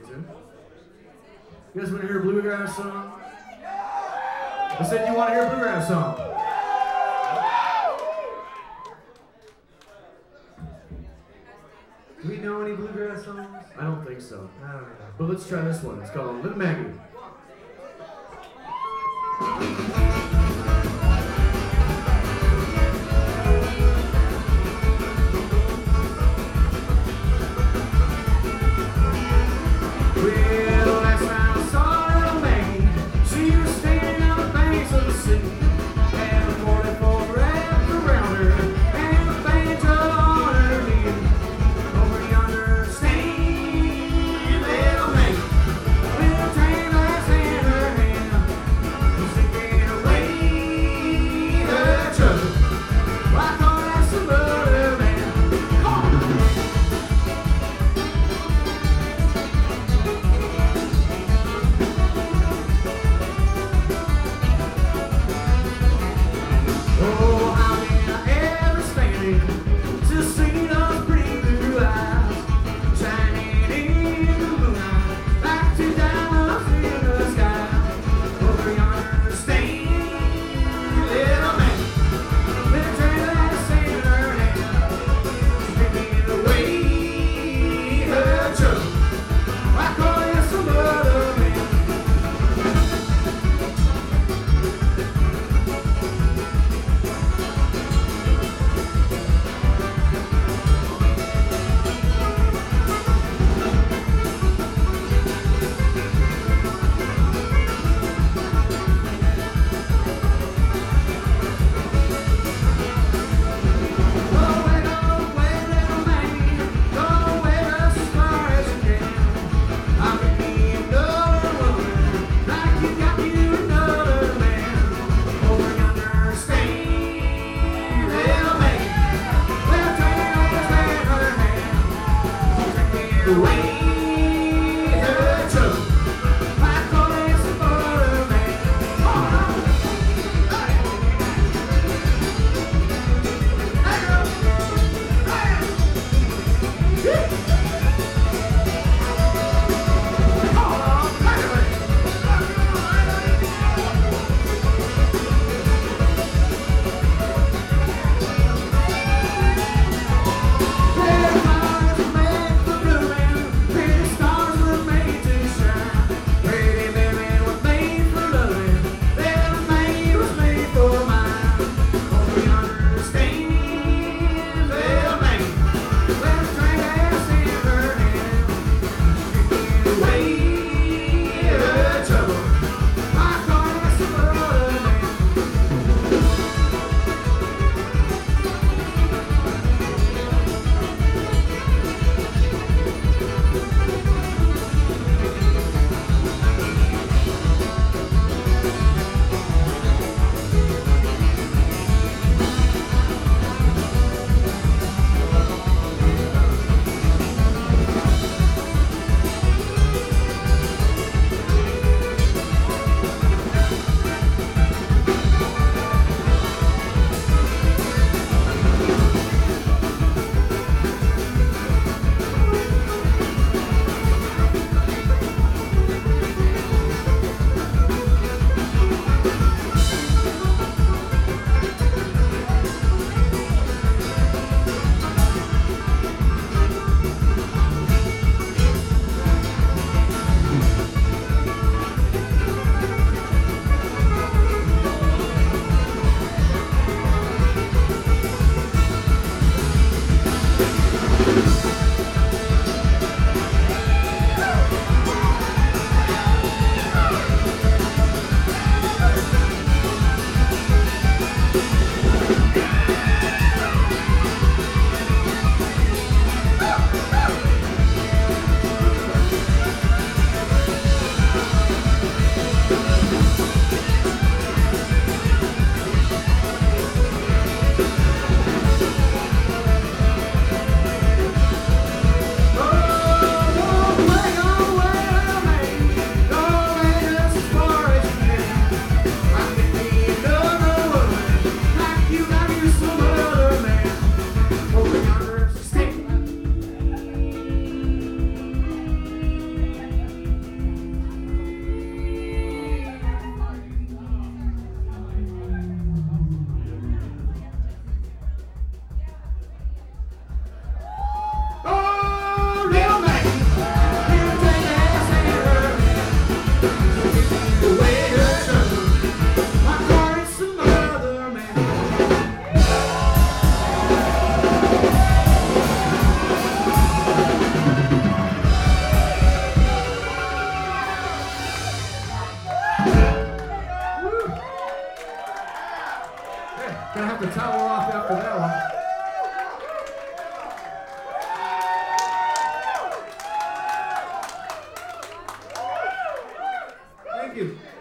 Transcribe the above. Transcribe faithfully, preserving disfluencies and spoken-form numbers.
to. You guys want to hear a bluegrass song? I said you want to hear a bluegrass song. Do we know any bluegrass songs? I don't think so. I don't know. But let's try this one. It's called Little Maggie. Well, last time I saw Little Maggie, she was standing on the banks of the sea, and a forty-four wrapped around her, and a banjo on her knee. Over yonder, standing Little Maggie, with a train glass in her hand, singing away her trouble. Why can't I ask some other man? Come on! Oh, how can I ever stand it to see those pretty blue eyes shining in the moonlight like two diamonds in the sky? Over yonder, standing Little Maggie, with a tray glass in her hand, drinking away her trouble. Why call you some other man? Go away, go away, Little Maggie, go away just as far as you can. I could be another woman, like you got you another man. Over yonder, standing Little Maggie, with a train glass in her hand, drinking away her trouble. Why call you some other man? Come on, hey, hey, girl, hey, yeah. Come on, hey, There's flowers made for blooming Thank you.